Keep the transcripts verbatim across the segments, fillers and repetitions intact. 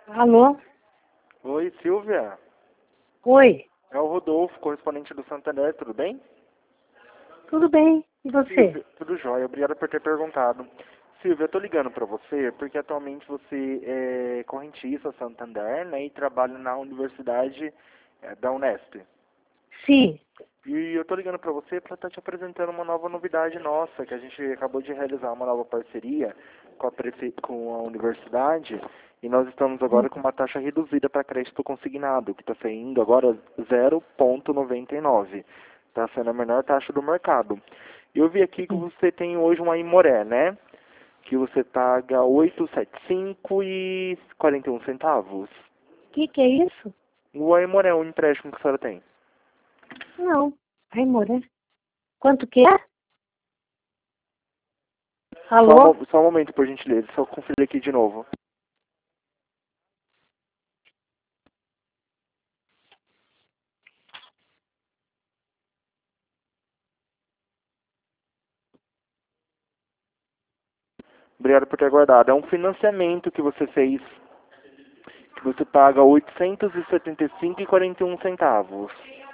Alô? Oi, Silvia. Oi, É o Rodolfo, correspondente do Santander, tudo bem? tudo bem? E você? Silvia, tudo jóia, obrigado por ter perguntado. Silvia, eu tô ligando para você porque atualmente você é correntista Santander, né, e trabalha na Universidade eh, da Unesp. Sim. E eu tô ligando para você para estar te apresentando uma nova novidade nossa, que a gente acabou de realizar uma nova parceria com a, prefe... com a universidade, e nós estamos Hum, agora com uma taxa reduzida para crédito consignado, que está saindo agora zero vírgula noventa e nove. Está sendo a menor taxa do mercado. Eu vi aqui que hum. você tem hoje uma Imoré, né? Que você paga oitocentos e setenta e cinco e quarenta e um centavos. Que que é isso? O Imoré é um empréstimo que a senhora tem. Não. Ai, Moré. Quanto que é? Só um, Alô? mo- só um momento, por gentileza, só conferir aqui de novo. Obrigado por ter aguardado. É um financiamento que você fez, que você paga oitocentos e setenta e cinco e quarenta e um centavos.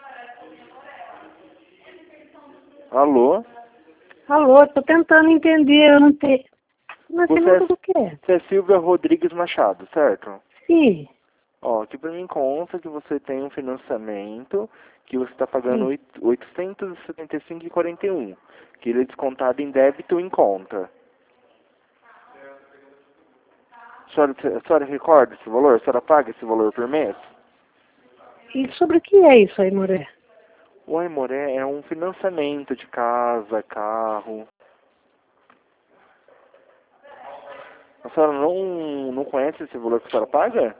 Alô? Alô, tô tentando entender, eu não tenho... Você é, Nascimento do quê? você é Silvia Rodrigues Machado, certo? Sim, Ó, aqui pra mim consta que você tem um financiamento que você está pagando sim. oito- oitocentos e setenta e cinco e quarenta e um, que ele é descontado em débito em conta. A senhora, a senhora recorda esse valor? A senhora paga esse valor por mês? E sobre o que é isso aí, Moré? O Aimoré é um financiamento de casa, carro. A senhora não, não conhece esse valor que a senhora paga?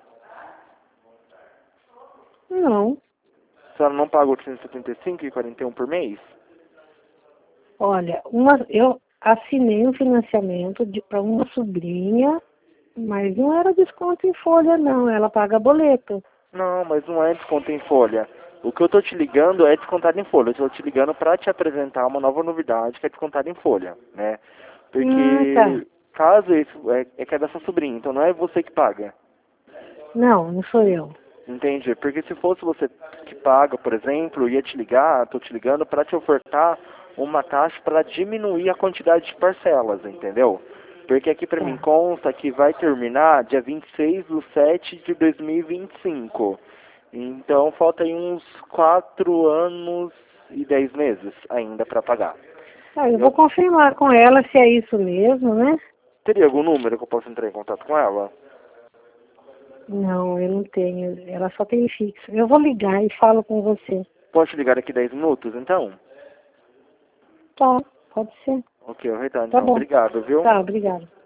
Não. A senhora não paga oitocentos e setenta e cinco e quarenta e um por mês? Olha, uma, eu assinei um financiamento para uma sobrinha, mas não era desconto em folha, não. Ela paga boleto. Não, mas não é desconto em folha. O que eu tô te ligando é descontado em folha. Eu tô te ligando para te apresentar uma nova novidade que é descontado em folha, né? Ah, tá. Porque caso isso é, é que é da sua sobrinha, então não é você que paga. Não, não sou eu. Entende? Porque se fosse você que paga, por exemplo, eu ia te ligar, tô te ligando para te ofertar uma taxa para diminuir a quantidade de parcelas, entendeu? Porque aqui para mim Tá. consta que vai terminar dia vinte e seis de sete de dois mil e vinte e cinco. Então falta aí uns quatro anos e dez meses ainda para pagar. Ah, eu vou Eu confirmar com ela se é isso mesmo, né? teria algum número que eu possa entrar em contato com ela? Não, eu não tenho. Ela só tem fixo. Eu vou ligar e falo com você. Posso ligar daqui dez minutos, então? Tá, pode ser. Ok, eu retorno, Tá então. bom. Obrigado, viu? Tá, obrigada.